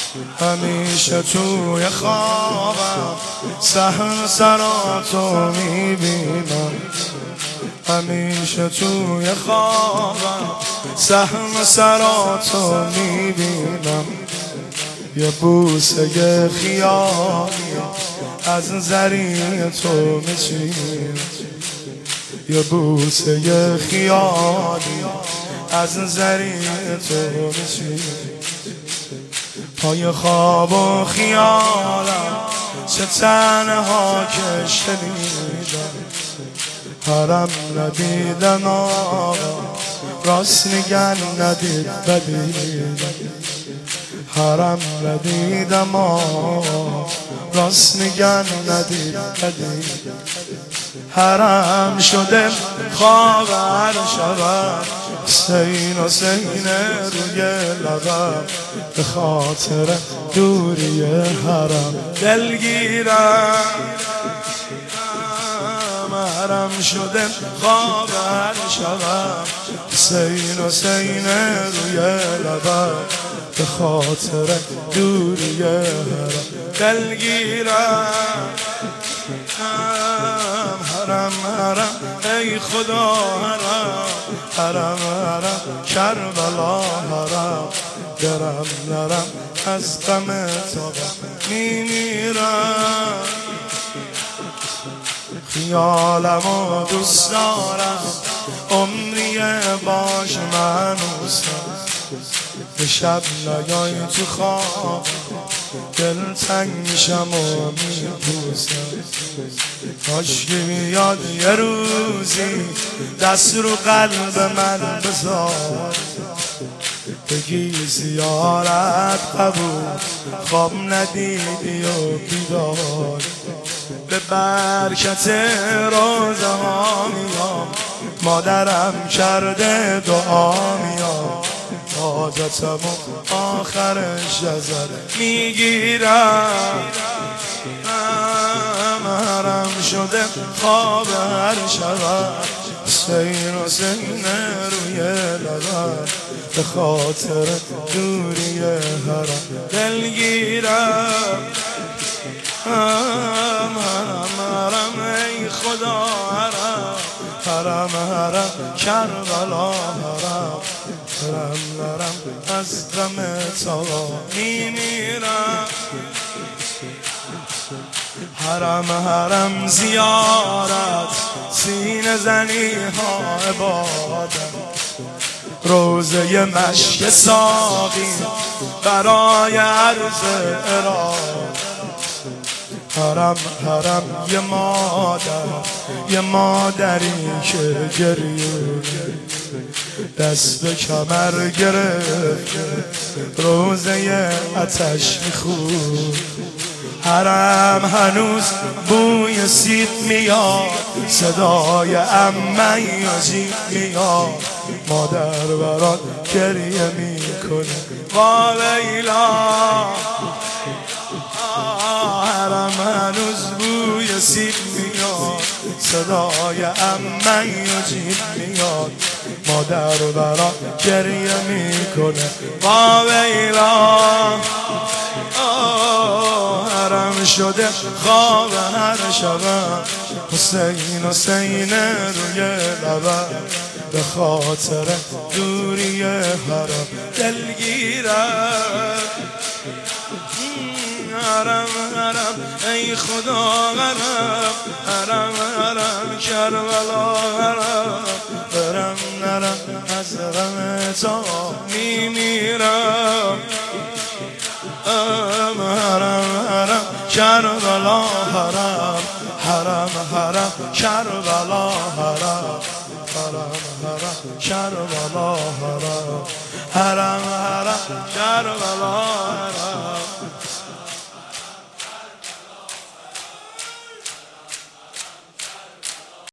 همیشه توی خوابم صحن سراتو میبینم، همیشه توی خوابم صحن سراتو میبینم. یه بوسه خیالی از زری تو میچینم، یه بوسه خیالی از زری تو میچینم. پای خواب و خیالم چه تنها که شنیدم، حرم ندیدم آقا راست میگن ندید بدیدم، حرم ندیدم آقا راست میگن ندید بدیدم. حرم شده خواب هر شبم، حسین حسین روی لبم، به خاطر دوری حرم دلگیرم. حرم شده خواب هر شبم، حسین حسین روی لبم، به خاطر دوری حرم دلگیرم. حرم حرم ای خدا حرم، حرم حرم کربلا حرم، درم نرم از غم تو میمیرم. خیالمو دوست دارم عمری باش منوسم، به شب نیای تو خواب دل تنگ میشم و میپوسم. کاشکی بیاد یه روزی دست رو قلب من بذار، بگی زیارت قبول خواب ندیدی و بیدار. به برکت روزه ها میام، مادرم کرده دعا میام، حاجتمو آخرش ازت میگیرم. حرم شده خواب هر شبم، حسین حسین روی لبم، به خاطر دوری حرم دلگیرم. حرم حرم ای خدا حرم، حرم حرم کربلا حرم، حرم نرم از غم تو میمیرم. حرم حرم زیارت سینه زنی ها عبادت، روزه مشک ساقی برای عرض ارادت. حرم حرم یه مادری که گریه دست به کمر گرفت، روزه آتش میخورد. حرم هنوز بوی سیب میاد، صدای عمه عجیب میاد، مادر برات گریه میکنه وا لیلا. حرم هنوز بوی سیب میاد، صدای عمه عجیب میاد، مادر برات گریه میکنه وا لیلا. حرم شده خواب هر شبم، حسین حسین روی لبم، به خاطر دوری حرم دلگیرم. حرم حرم ای خدا حرم، حرم حرم کربلا حرم، برم نرم از غم تو میمیرم. حرم حرم کربلا حرم، حرم حرم کربلا حرم، حرم حرم کربلا حرم، حرم حرم کربلا